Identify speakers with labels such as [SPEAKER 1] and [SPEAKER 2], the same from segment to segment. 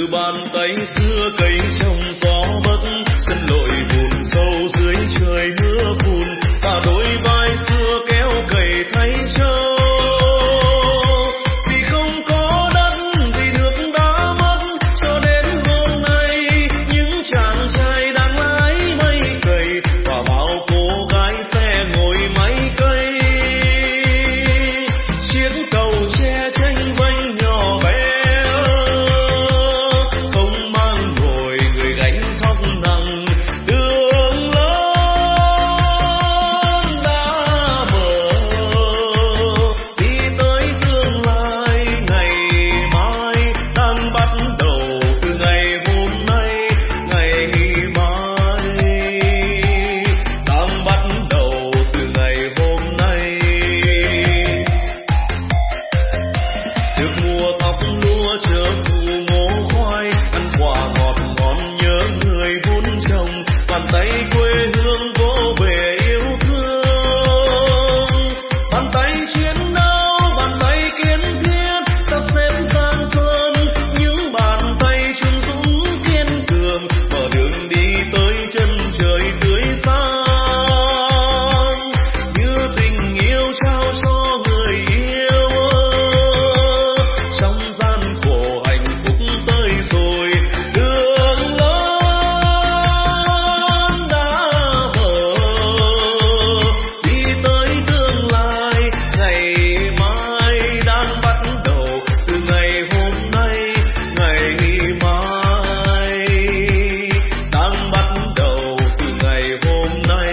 [SPEAKER 1] bàn tay xưa cây trong gió bất sân lội buồn sâu dưới trời mưa phùn và đôi vai xưa kéo cày thay trâu. Vì không có đất vì nước đã mất cho đến hôm nay những chàng trai đang lái mây cày và bao cô gái xe ngồi máy cây. Chiếc cầu tre tranh vênh nhỏ bé không mang nổi người gánh khóc nặng. Đường lớn đã mở đi tới tương lai, ngày mai đang bắt đầu từ ngày hôm nay. Ngày mai đang bắt đầu từ ngày hôm nay. Được mùa thóc lúa chờ thu ngô khoai, ăn quả ngọt ngon nhớ người vun trồng. Bàn tay quê hương vỗ về yêu thương, bàn tay chiến đấu, bàn tay kiên thiết sắp xếp giang sơn. Những bàn tay trung dũng kiên cường mở đường đi tới chân trời tươi sáng. Như tình yêu trao cho người yêu trong gian khổ hạnh phúc tới rồi. Đường lớn đã mở đi tới tương lai, ngày mai đang bắt đầu từ ngày hôm nay. Ngày mai đang bắt đầu từ ngày hôm nay.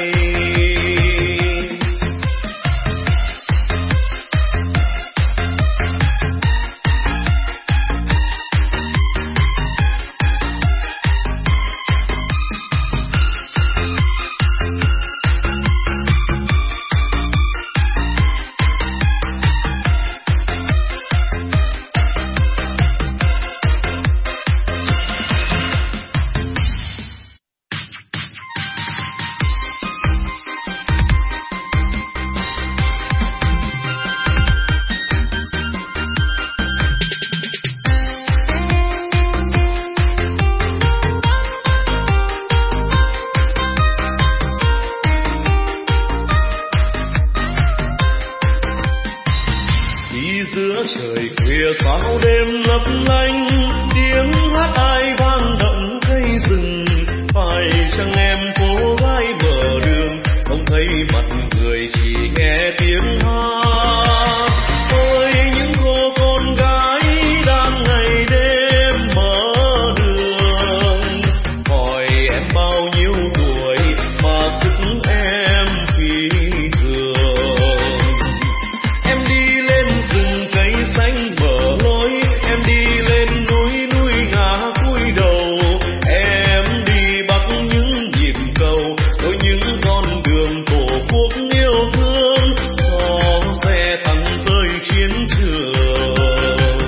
[SPEAKER 1] Đi giữa trời khuya sao đêm lấp lánh, tiếng hát ai vang động cây rừng. Phải chăng em cô gái mở đường không thấy mặt người chỉ nghe tiếng hát. Ôi những cô con gái đang ngày đêm mở đường, hỏi em bao nhiêu tuổi mà sức em phi thường. Em đi lên rừng cây xanh mở lối, em đi lên núi núi ngả cúi đầu. Em đi bắc những nhịp cầu đôi những con đường tổ quốc yêu thương, có xe thẳng tới chiến trường.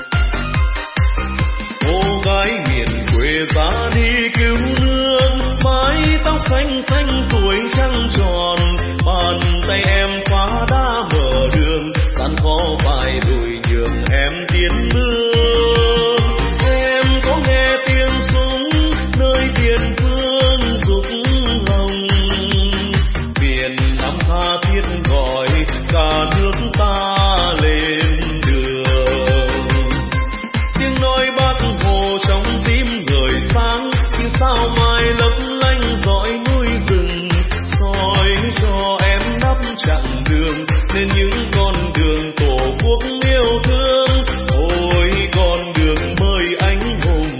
[SPEAKER 1] Cô gái miền quê ra đi cứu nước, mái tóc xanh xanh tuổi trăng tròn. Bàn tay em phá đá mở đường, gian khó phải lùi nhường em tiến bước. Em có nghe tiếng súng nơi tiền phương dục hồng, miền Nam tha thiết gọi cả nước ta lên đường. Tiếng nói Bác Hồ trong tim người sáng, như sao mai lấp lánh dõi núi rừng, soi cho em đắp chặng đường lên những con đường tổ quốc yêu thương. Ôi con đường mới anh hùng.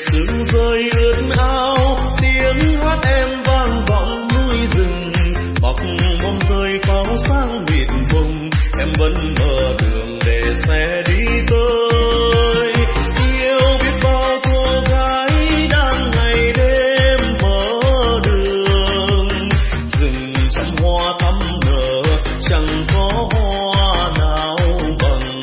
[SPEAKER 1] sự rơi ướt áo, tiếng hát em vang vọng núi rừng, bọc bom rơi pháo sáng mịt vùng, em vẫn mở đường để xe đi tới. Yêu biết bao cô gái đang ngày đêm mở đường, rừng trăm hoa thắm nở chẳng có hoa nào bằng.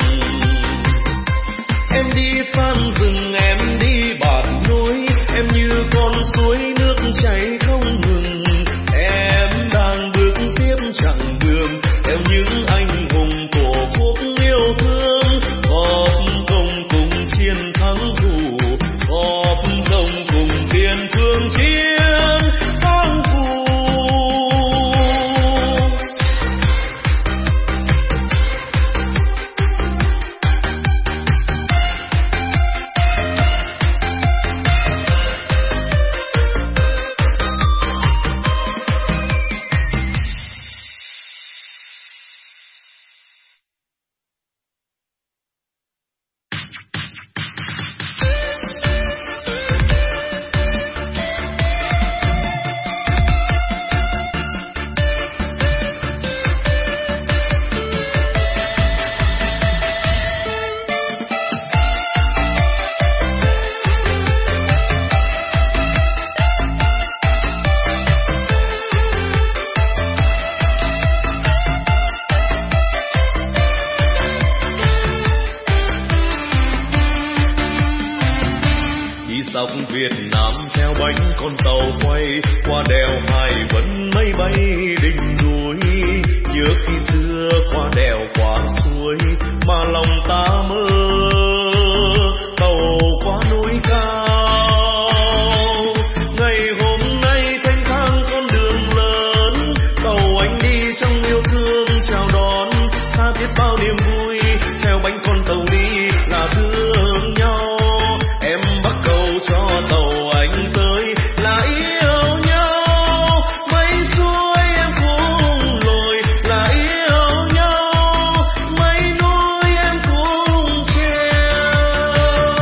[SPEAKER 1] Em đi san rừng, em đi bản núi, em như con suối nước chảy không ngừng. Em đang bước tiếp chặng đường theo những anh hùng của quốc yêu thương, góp công cùng chiến thắng thù, góp công cùng tiền phương chiến thắng thù. Dọc Việt Nam theo bánh con tàu quay qua đèo Hải Vân mây bay đỉnh núi. Nhớ khi xưa qua đèo qua suối mà lòng ta mơ tàu qua núi cao. Ngày hôm nay thanh thang con đường lớn, tàu anh đi trong yêu thương chào đón, tha thiết bao niềm vui theo bánh con tàu đi là thương nhau. Em bắt cầu cho tàu anh tới là yêu nhau, mây xuôi em cũng lội là yêu nhau, mây núi em cũng treo.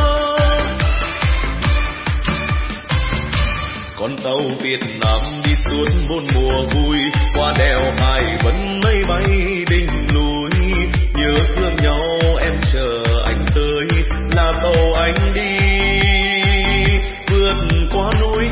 [SPEAKER 1] Con tàu Việt Nam đi suốt bốn mùa vui, qua đèo Hải Vân mây bay đỉnh núi. Nhớ thương nhau em chờ anh tới là tàu anh đi vượt qua núi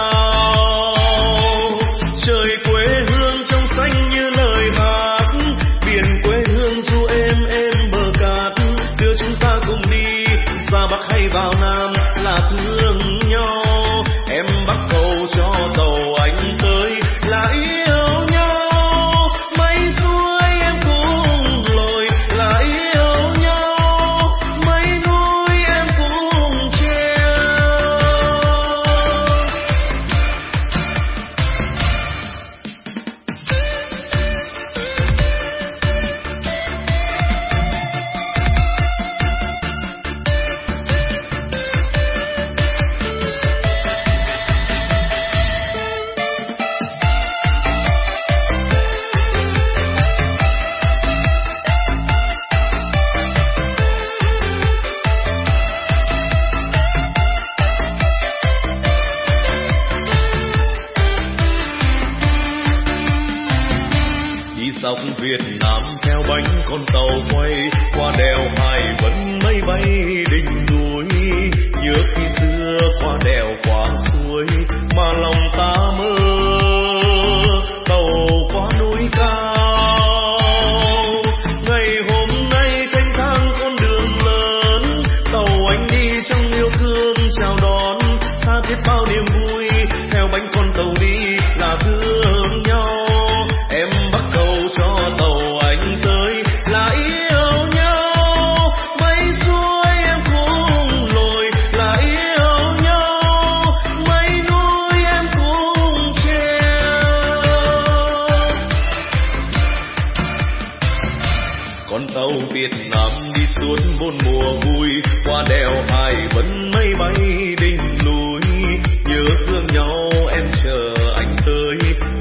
[SPEAKER 1] cao. Trời quê hương trong xanh như lời hát, biển quê hương du êm bờ cát. Đưa chúng ta cùng đi ra Bắc hay vào Nam là thương nhau. Em bắt cầu cho tàu anh tới là yêu nhau, mây xuôi em cũng lội là yêu nhau, mây núi em cũng treo. Dọc Việt Nam theo bánh con tàu quay qua đèo Hải Vân mây bay đỉnh núi. Nhớ khi xưa qua đèo qua suối mà lòng ta mơ tàu qua núi cao. Ngày hôm nay thanh thang con đường lớn, tàu anh đi trong yêu thương chào đón, tha thiết bao niềm vui theo bánh con tàu đi là thương nhau. Em bắt cầu cho tàu anh tới là yêu nhau, mây xuôi em cũng lội là yêu nhau, mây núi em cũng treo. Con tàu Việt Nam đi suốt bốn mùa vui, qua đèo Hải Vân mây bay đỉnh núi. Nhớ thương nhau em chờ anh tới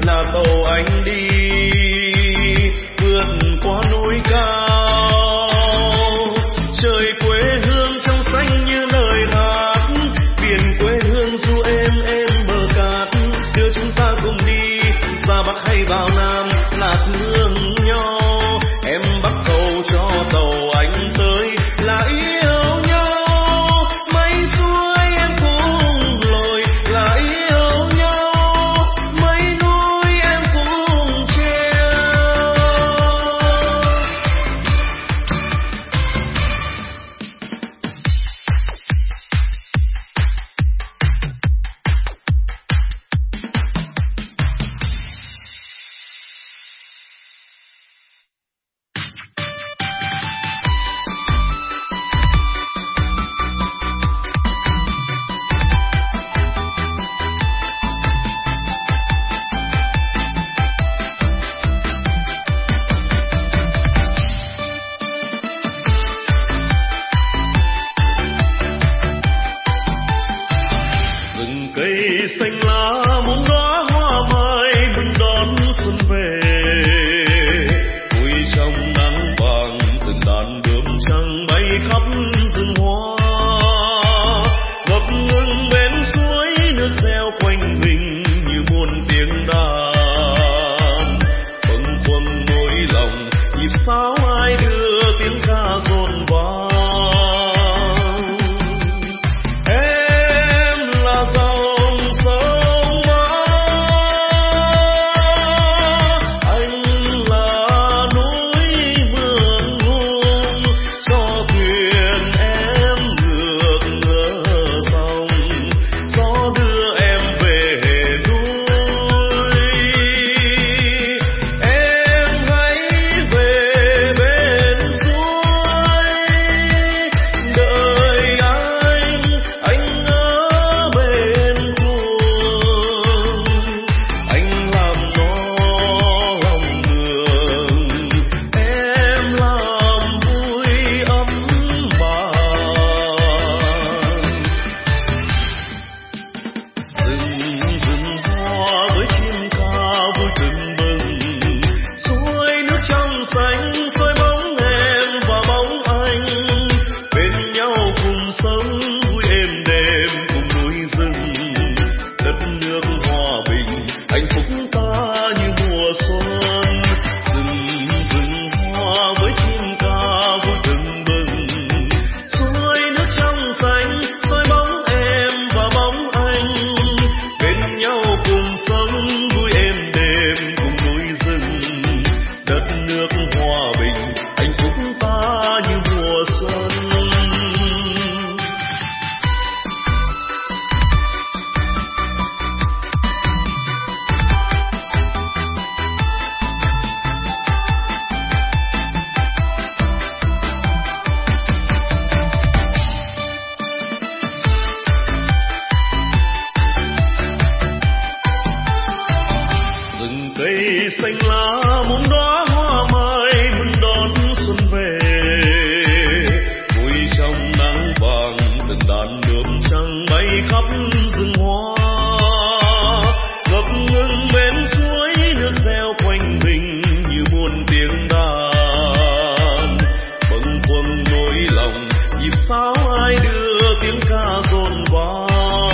[SPEAKER 1] làn nước trắng bay khắp rừng hoa, ngập ngừng bên suối nước reo quanh mình như muôn tiếng đàn. Bâng khuâng nỗi lòng nhịp sao ai đưa tiếng ca dồn vang.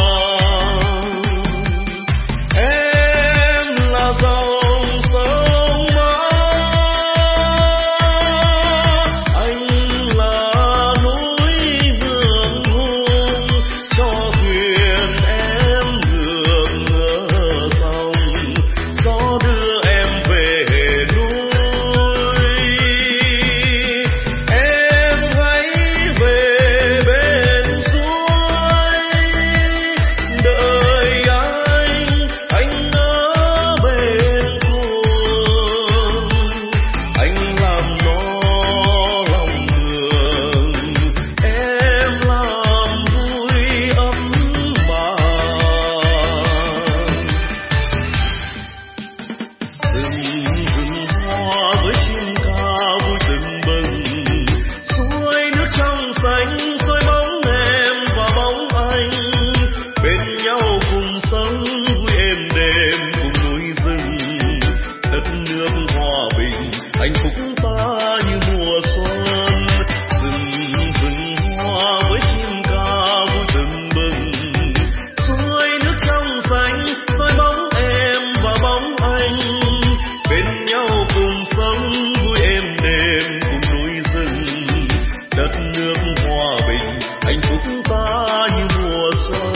[SPEAKER 1] Em là dòng sông mãi, anh là núi hương hùng, cho thuyền em ngược ngỡ dòng, gió đưa em về núi. Em hãy về bên suối, đợi anh ở bên cùng, anh làm nó lòng đường, em làm vui ấm mà. Rừng hoa với chim ca vui tưng bừng, suối nước trong xanh soi bóng em và bóng anh, bên nhau cùng sống vui êm đềm cùng núi rừng. Đất nước hòa bình hạnh phúc ta như mùa xuân. Rừng hoa với chim ca vui tưng bừng, suối nước trong xanh soi bóng em và bóng anh, bên nhau cùng sống vui êm đềm cùng núi rừng. Đất nước hòa bình hạnh phúc ta như mùa xuân.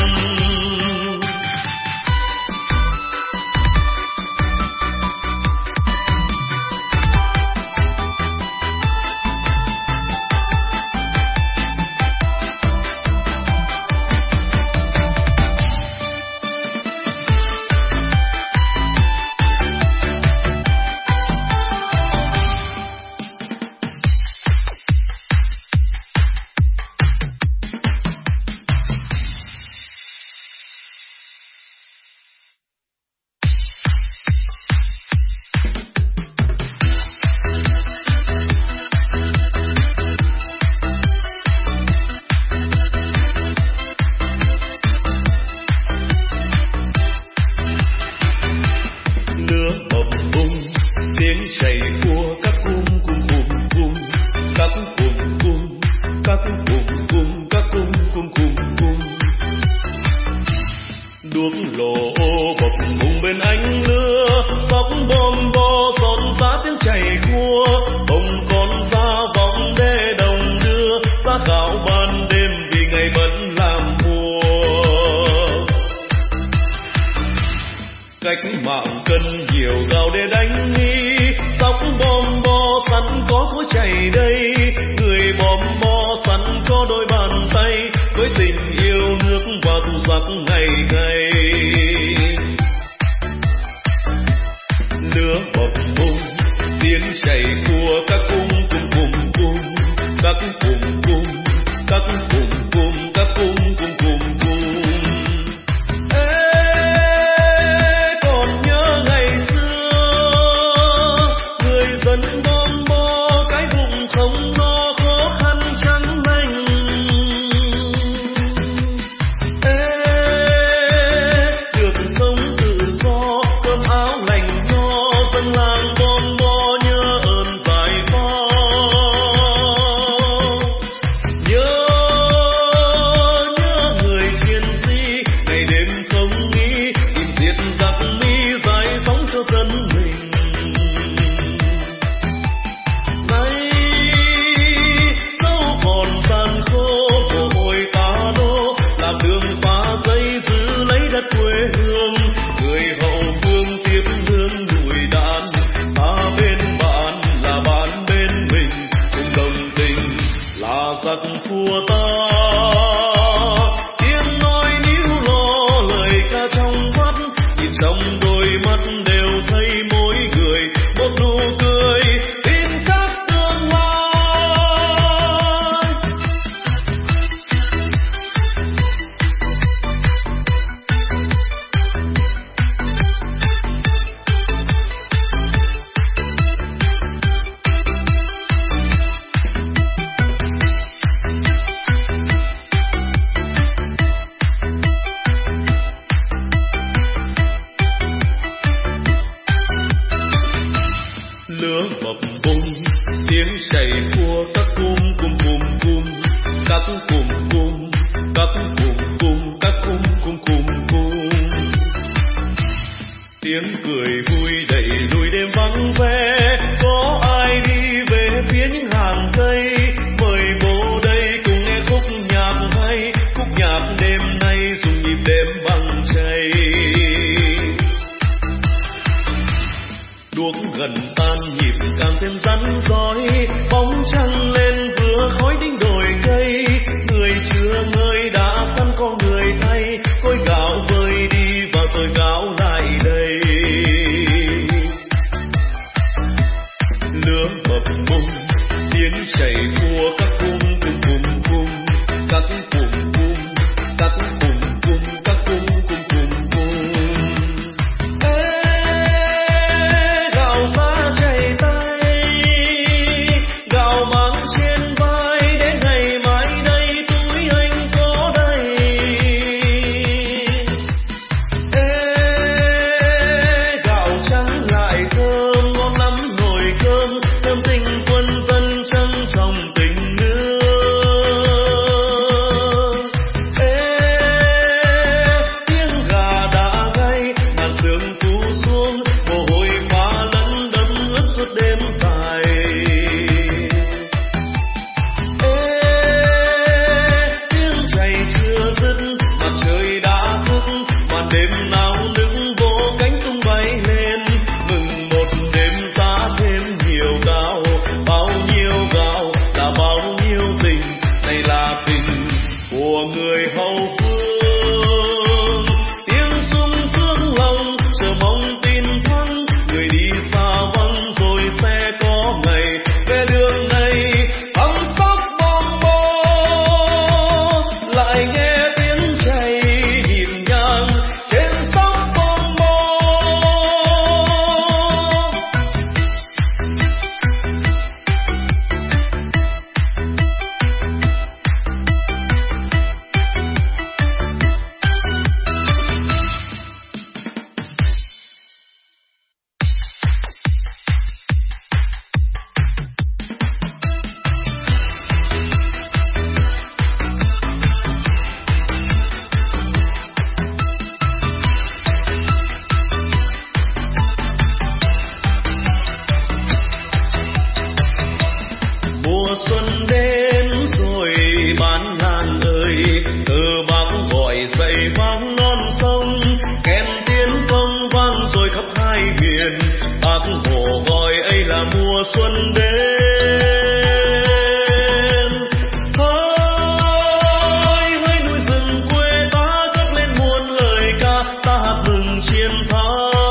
[SPEAKER 1] Lửa bập bùng tiếng chảy của các cung cung cung cung, các cung cung, các cung cung, các cung cung cung cung. Đuốc lổ bập bùng bên ánh lửa, sóc bom bo giòn giá tiếng chảy cua, bông con ra vòng đê đồng đưa, giá gạo ban đêm vì ngày vẫn làm mùa. Cách mạng cần nhiều gạo để đánh nghi, sóc bom bo sẵn có cối chảy đây, người bom bo sẵn có đôi bàn tay, với tình yêu nước và thù giặc ngày ngày. Lửa bập bùng tiếng chảy của các cung cung cung cung, các cung cung, các cung cung, các cung cung cung cung. Còn nhớ ngày xưa, người dân bom bo cái vùng không no khó khăn trắng manh. chảy của các cung cung cung cung, các cung cung, các cung cung, các cung cung cung cung. Tiếng cười vui đẩy lùi đêm vắng vẻ, có ai đi về phía những hàng cây. Mời bố đây cùng nghe khúc nhạc hay, khúc nhạc đêm nay dùng nhịp đêm bằng chày. Đuốc gần tan nhịp càng thêm rắn rỏi, bóng trăng lên vừa khói đinh đồi cây. Người chưa ngơi đã săn có người thay, cối gạo vơi đi vào rồi gạo lại đây. Lửa bập bùng tiếng chảy của các cung cung cung cung, các cung cung, các cung cung, các cung cung cung cung. Gạo giá chảy tay, gạo mang trên vai, đến ngày mai đây túi anh có đầy. Gạo trắng lại thơm ngon lắm nồi cơm, thơm tình quân dân trân trọng tình nước. Tiếng gà đã gáy, màn sương phủ xuống, mồ hôi pha lẫn đẫm ướt suốt đêm dài. Tiếng chày chưa dứt, mặt trời đã thức, màn đêm nao nức vỗ cánh tung bay lên. Mừng một đêm giá thêm nhiều gạo, bao nhiêu gạo là bao nhiêu tình, này là tình của người hậu phương. Tiếng sung sướng lòng chờ mong tin thắng, người đi xa vắng rồi sẽ có ngày về đường này. Thăm sóc bom bô lại nghe tiếng chày nhịp nhàng trên sóc bom bô. Mùa xuân đến rồi bán ngàn ơi, thơ bác gọi dậy vang non sông. Kèn tiến công vang rồi khắp hai miền, bác hồ gọi ấy là mùa xuân đến. Hỡi hỡi núi rừng quê ta cất lên muôn lời ca, ta hát mừng chiến thắng.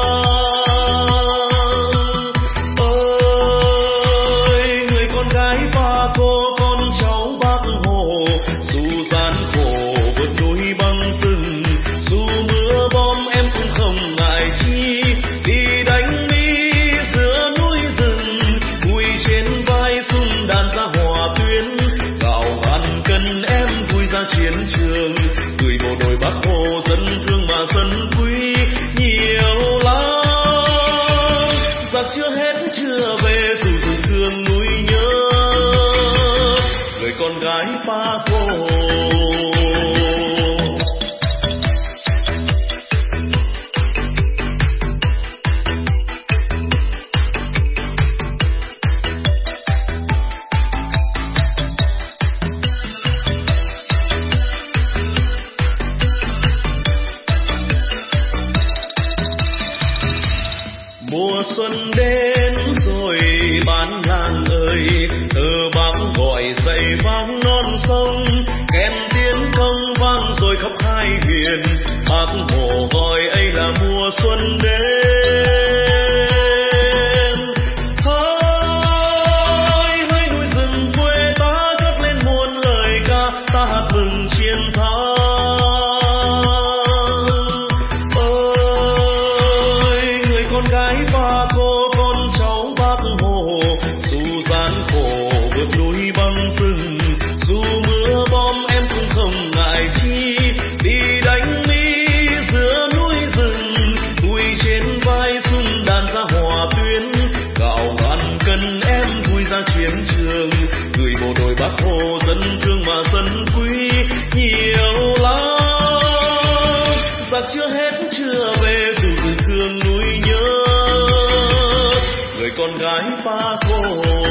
[SPEAKER 1] Người con gái ba cô con cháu bác hồ, dù gian khổ vượt núi băng rừng, dù mưa bom em cũng không ngại chi. Đi đánh Mỹ giữa núi rừng, vui trên vai xung đàn ra hòa tuyến. Gạo ngàn cân em vui ra chiến trường, người bộ đội bác hồ dân thương mà dân quý nhiều lắm. Giặc chưa hết chưa về dù rừng thương núi nhớ, người con gái ba cô. Mùa xuân đến rồi bán ngàn ơi, thơ bác gọi dậy vang non sông. Kèn tiến công vang rồi khắp hai miền, bác hồ gọi ấy là mùa xuân đến. Hỡi hỡi núi rừng quê ta cất lên muôn lời ca, ta hát mừng chiến thắng. Người con gái ba cô con cháu bác hồ, dù gian khổ vượt núi băng rừng, dù mưa bom em cũng không ngại chi. Đi đánh Mỹ giữa núi rừng, vui trên chưa hết chưa về dù rừng thương núi nhớ người con gái pha cô.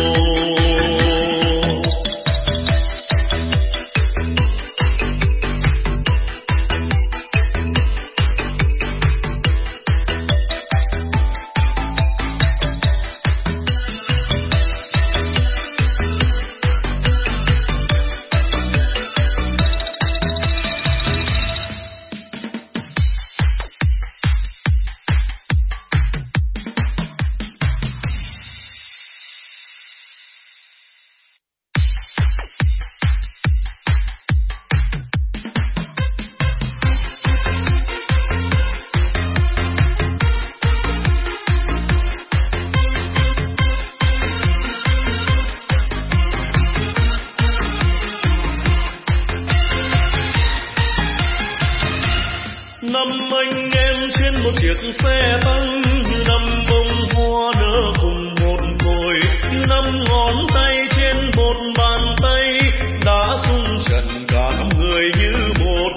[SPEAKER 1] Năm anh em trên một chiếc xe tăng như năm bông hoa nở cùng một cội, như năm ngón tay trên một bàn tay đã rung trần cả năm người như một.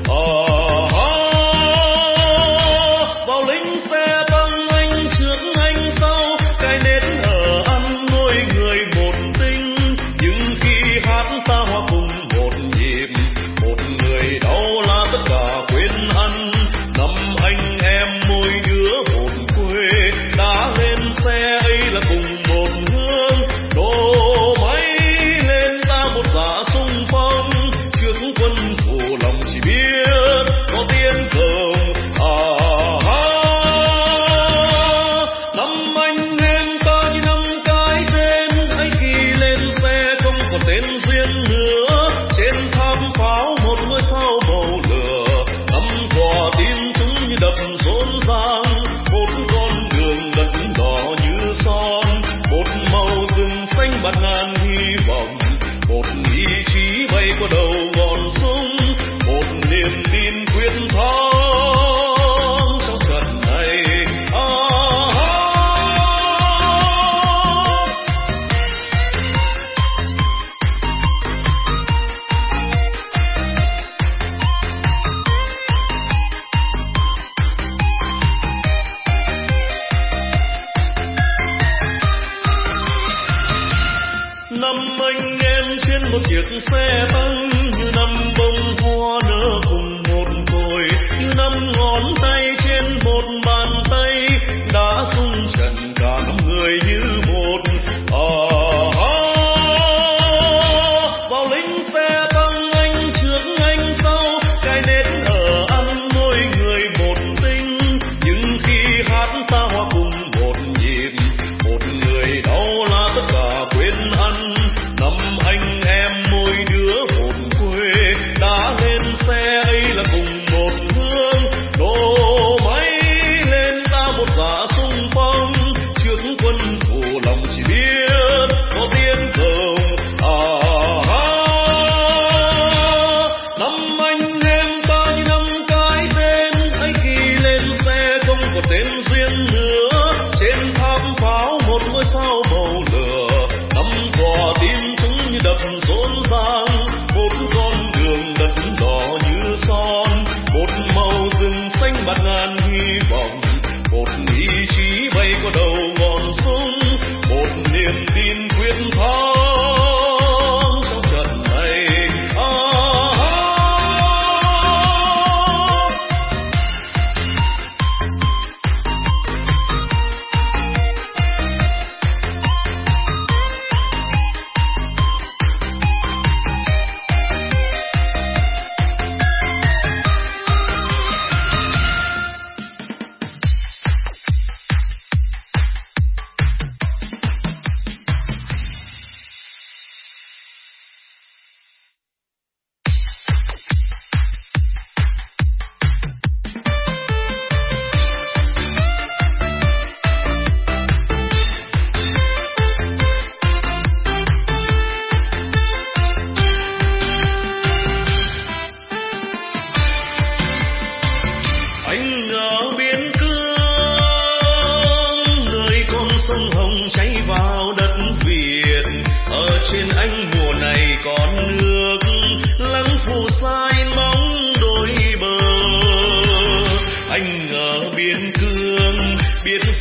[SPEAKER 1] Vào lính xe tăng anh trước anh sau, cái nét ở ăn mỗi người một tính, nhưng khi hát ta hòa cùng một nhịp, một người đau là tất cả quên ăn. Năm anh em mỗi đứa hồn quê đã lên xe ấy là cùng một hướng, đổ máy lên ta một dạ xung phong, trước quân thủ lòng chỉ biết có tiếng cờ. Năm anh em ta như năm cái tên, ấy khi lên xe không còn tên duyên nữa, trên tháp pháo một ngôi sao màu lửa, năm quả tim chúng như đập rộn ràng, một con đường đất đỏ như son, một màu rừng xanh bạt ngàn hy vọng, một ý chí bay qua đầu ngọn súng, một niềm tin quyết thắng trong trận này. Năm anh em trên một chiếc xe tăng như năm bông hoa nở cùng một cội, như năm ngón tay trên một bàn tay đã rung trần cả năm người như một. Vào lính xe tăng anh trước anh sau, cái nét ở ăn mỗi người một tính, nhưng khi hát ta hòa cùng một nhịp, một người đau là tất cả quên ăn. Năm anh em mỗi đứa hồn quê đã lên xe ấy là cùng một hướng, đổ máy lên ta một dạ xung phong, trước quân thủ lòng chỉ biết có tiếng cờ. Năm anh em ta như năm cái tên, ấy khi lên xe không còn tên duyên nữa, trên tháp pháo một ngôi sao màu lửa, năm quả tim chúng như đập rộn ràng, một con đường đất đỏ như son, một màu rừng xanh bạt ngàn hy vọng, một ý chí bay qua đầu ngọn súng, một niềm tin quyết thắng trong trận này.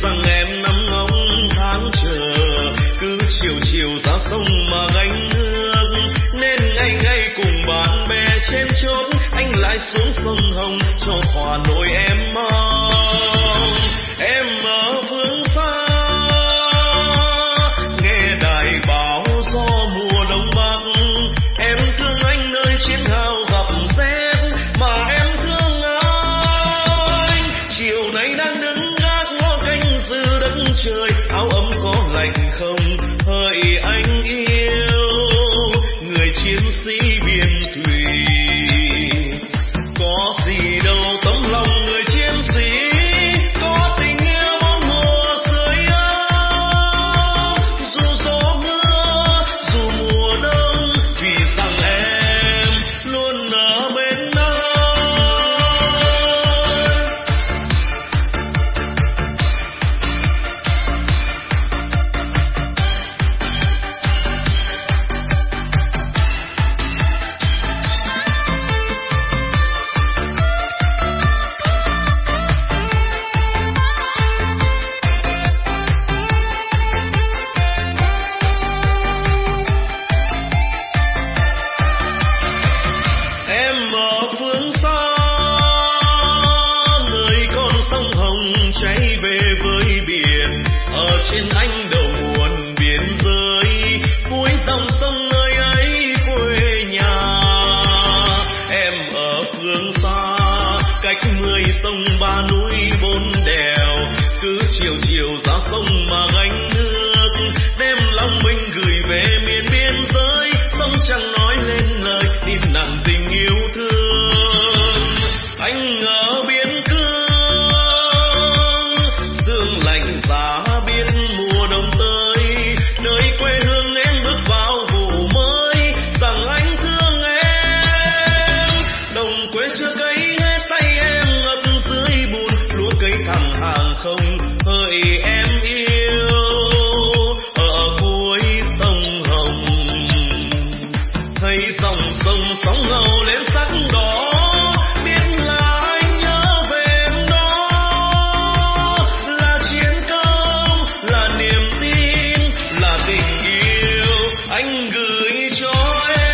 [SPEAKER 1] rằng em nằm ngóng tháng chờ, cứ chiều chiều ra sông mà gánh nước, nên ngày ngày cùng bạn bè trên chốn, anh lại xuống sông Hồng cho thỏa nỗi em mong. Em ở phương xa nghe đài báo gió mùa đông bắc, em thương anh nơi chiến hào gặp rét, mà em thương anh chiều nay đang đứng gác ngó canh giữ đất trời, áo ấm có lạnh không hỡi anh yêu, người chiến sĩ biên thùy. Có gì đâu tấm lòng người chiến sĩ, có tình yêu bốn mùa sưởi ấm, dù gió mưa dù mùa đông, vì rằng em luôn ở bên anh. Em ở phương xa nơi con sông Hồng chảy về với biển, ở trên anh đầu nguồn biên giới, cuối dòng sông nơi ấy quê nhà. Em ở phương xa cách 10 sông 3 núi 4 đèo, cứ chiều chiều ra sông mà gánh nước, đem lòng mình gửi về miền biên giới, sông chẳng nói lên lời tin nặng tình yêu thương. Anh ở biên cương sương lạnh giá biết mùa đông tới, nơi quê hương em bước vào vụ mới, rằng anh thương em. Đồng quê chưa cấy hết tay em ngập dưới bùn, lúa cây thẳng hàng không hỡi em yêu, ở cuối sông Hồng thấy dòng sông sóng ngầu lên sắc đỏ, biết là anh nhớ về em đó, là chiến công, là niềm tin, là tình yêu anh gửi cho em.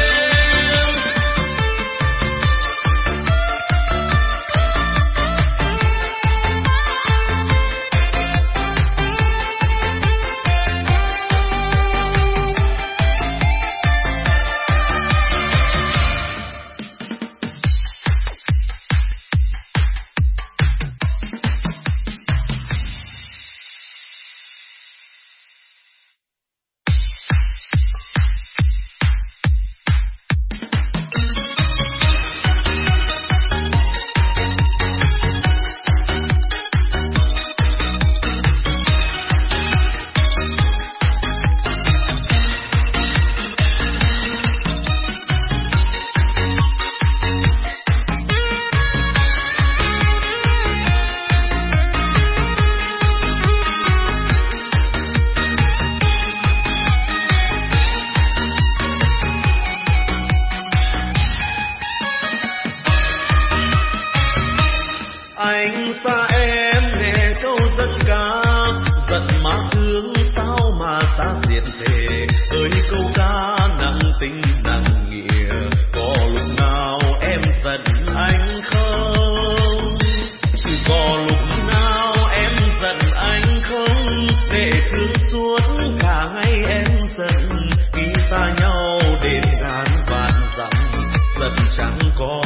[SPEAKER 1] Anh xa em nghe câu dân ca, giận má thương sao mà xa diệt thề, ơi câu ca nặng tình nặng nghĩa, có lúc nào em giận anh không? Chỉ có lúc nào em giận anh không, để thương suốt cả ngày em giận, khi xa nhau đến ngàn vạn dặm, giận chẳng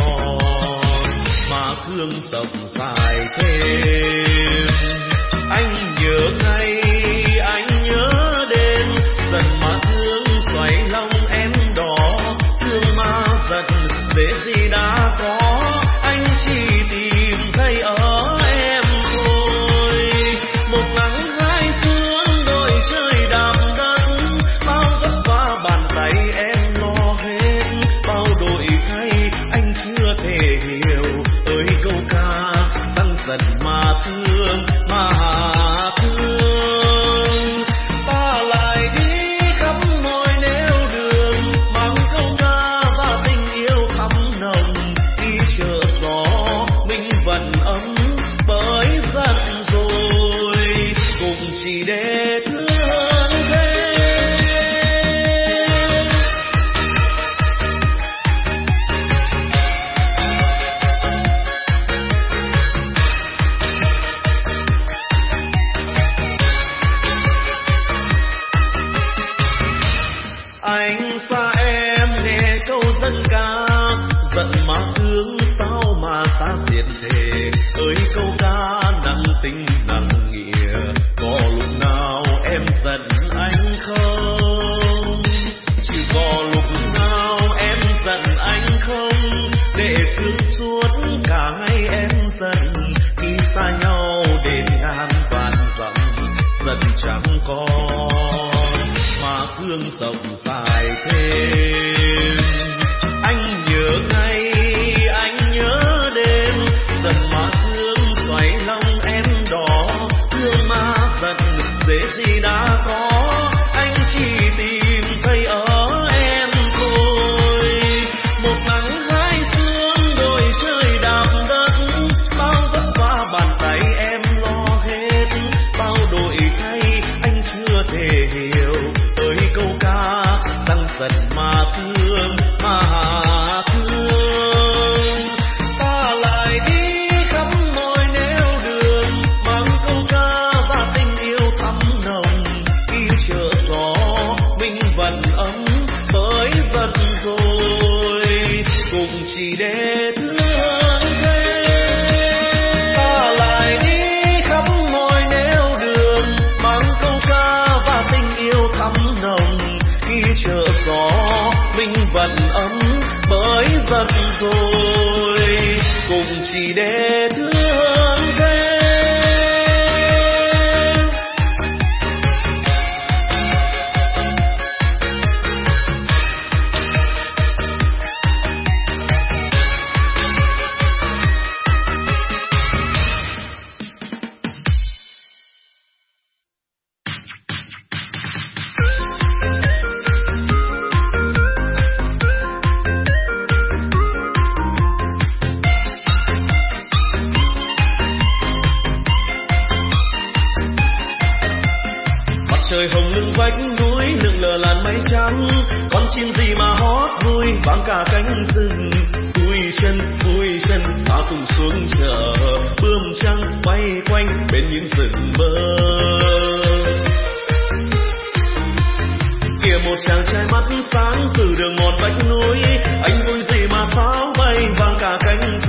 [SPEAKER 1] còn mà thương rộng dài thêm. Anh nhớ ngày anh nhớ đêm, giận mà thương xoay lòng em đỏ, thương mà giận dễ gì đã có, anh chỉ tìm thấy ở em thôi. Một nắng hai sương đôi trời đạp đất, bao vất vả bàn tay em lo hết, bao đổi thay anh chưa thể hiểu, ơi câu ca tăng giận mà thương mà thương. Ta lại đi khắp mọi nẻo đường, mang câu ca và tình yêu thắm nồng, đi chợ gió mình vẫn ấm bởi giận rồi. thương sao mà xa xiết thề, ơi câu ca nặng tình nặng nghĩa, có lúc nào em giận anh không? Chỉ có lúc nào em giận anh không? Để thương suốt cả ngày em giận, khi xa nhau đến ngàn vạn dặm, giận chẳng còn mà thương rộng dài thêm. Anh nhớ ngày, anh nhớ đêm, giận mà thương xoay lòng em đỏ, thương mà giận dễ gì đã có, anh chỉ tìm thấy ở em thôi. Một nắng hai sương đôi trời đạp đất, bao vất vả bàn tay em lo hết, bao đổi thay anh chưa thể hiểu, ơi câu ca rằng giận mà thương mà thương. Ta lại đi khắp mọi nẻo đường, mang câu ca và tình yêu thắm nồng, khi chờ gió mình vẫn ấm bởi giận rồi, cùng chỉ để thương thêm. Ta lại đi khắp mọi nẻo đường, mang câu ca và tình yêu thắm nồng, khi chờ gió mình vẫn ấm bởi giận rồi, cùng chỉ để thương thêm. Trời hồng lưng vách núi lượn lờ làn mây trắng, con chim gì mà hót vui vang cả cánh rừng. Vui chân ta cùng xuống chợ, bướm trắng bay quanh bên những rừng mơ. Kìa một chàng trai mắt sáng từ đường mòn vách núi, anh vui gì mà pháo bay vang cả cánh